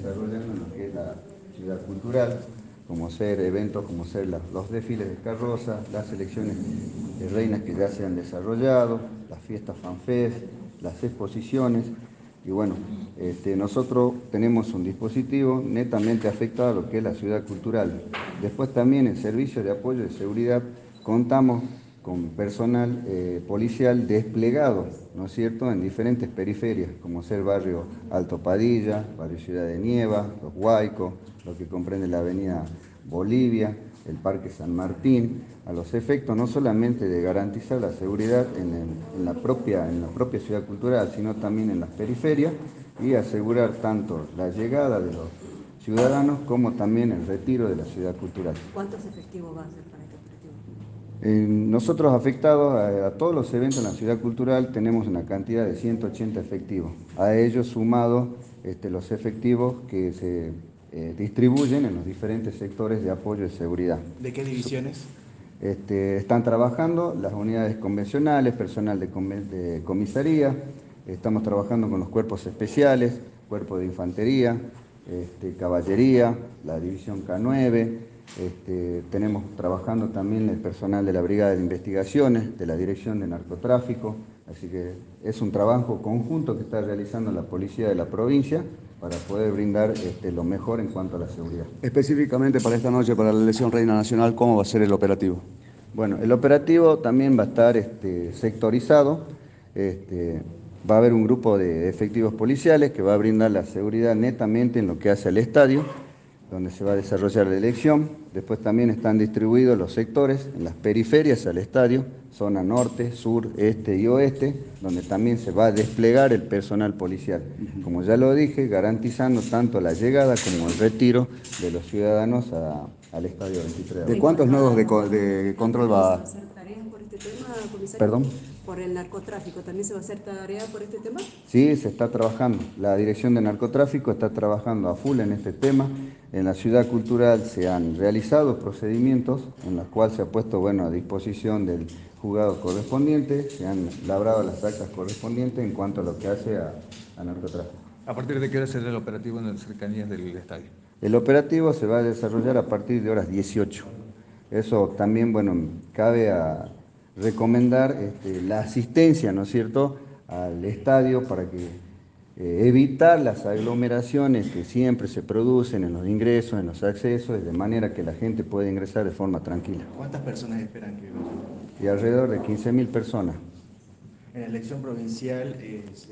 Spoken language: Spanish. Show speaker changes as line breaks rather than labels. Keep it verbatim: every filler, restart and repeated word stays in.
desarrollando en lo que es la ciudad cultural, como ser eventos, como ser la, los desfiles de carroza, las elecciones de reinas que ya se han desarrollado, las fiestas FanFest, las exposiciones. Y bueno, este, nosotros tenemos un dispositivo netamente afectado a lo que es la ciudad cultural. Después también en servicio de apoyo de seguridad contamos con personal eh, policial desplegado, ¿no es cierto?, en diferentes periferias, como ser barrio Alto Padilla, barrio Ciudad de Nieva, Los Huaicos, lo que comprende la avenida Bolivia, el Parque San Martín, a los efectos no solamente de garantizar la seguridad en, el, en, la propia, en la propia ciudad cultural, sino también en las periferias y asegurar tanto la llegada de los ciudadanos como también el retiro de la ciudad cultural.
¿Cuántos efectivos va a ser para este operativo?
Eh, nosotros afectados a, a todos los eventos en la ciudad cultural tenemos una cantidad de ciento ochenta efectivos. A ellos sumados este, los efectivos que se eh, distribuyen en los diferentes sectores de apoyo de seguridad.
¿De qué divisiones?
Este, están trabajando las unidades convencionales, personal de, de comisaría, estamos trabajando con los cuerpos especiales, cuerpo de infantería, este, caballería, la división K nueve, este, tenemos trabajando también el personal de la Brigada de Investigaciones, de la Dirección de Narcotráfico, así que es un trabajo conjunto que está realizando la policía de la provincia para poder brindar este, lo mejor en cuanto a la seguridad.
Específicamente para esta noche, para la elección Reina Nacional, ¿cómo va a ser el operativo?
Bueno, el operativo también va a estar este, sectorizado. Este, va a haber un grupo de efectivos policiales que va a brindar la seguridad netamente en lo que hace al estadio, donde se va a desarrollar la elección. Después también están distribuidos los sectores en las periferias al estadio, zona norte, sur, este y oeste, donde también se va a desplegar el personal policial. Como ya lo dije, garantizando tanto la llegada como el retiro de los ciudadanos a, al estadio veintitrés.
¿De cuántos nodos de, co de control va?
¿Se va a hacer tareas por este tema, comisario?
¿Perdón?
¿Por el narcotráfico también se va a hacer tarea por este tema?
Sí, se está trabajando. La Dirección de Narcotráfico está trabajando a full en este tema. En la ciudad cultural se han realizado procedimientos en los cuales se ha puesto bueno, a disposición del juzgado correspondiente, se han labrado las actas correspondientes en cuanto a lo que hace a, a narcotráfico.
¿A partir de qué hora será el operativo en las cercanías del estadio?
El operativo se va a desarrollar a partir de horas dieciocho. Eso también, bueno, cabe a recomendar este, la asistencia, ¿no es cierto?, al estadio para que eh, evitar las aglomeraciones que siempre se producen en los ingresos, en los accesos, de manera que la gente pueda ingresar de forma tranquila.
¿Cuántas personas esperan que vayan?
Y alrededor de quince mil personas.
En la elección provincial, eh,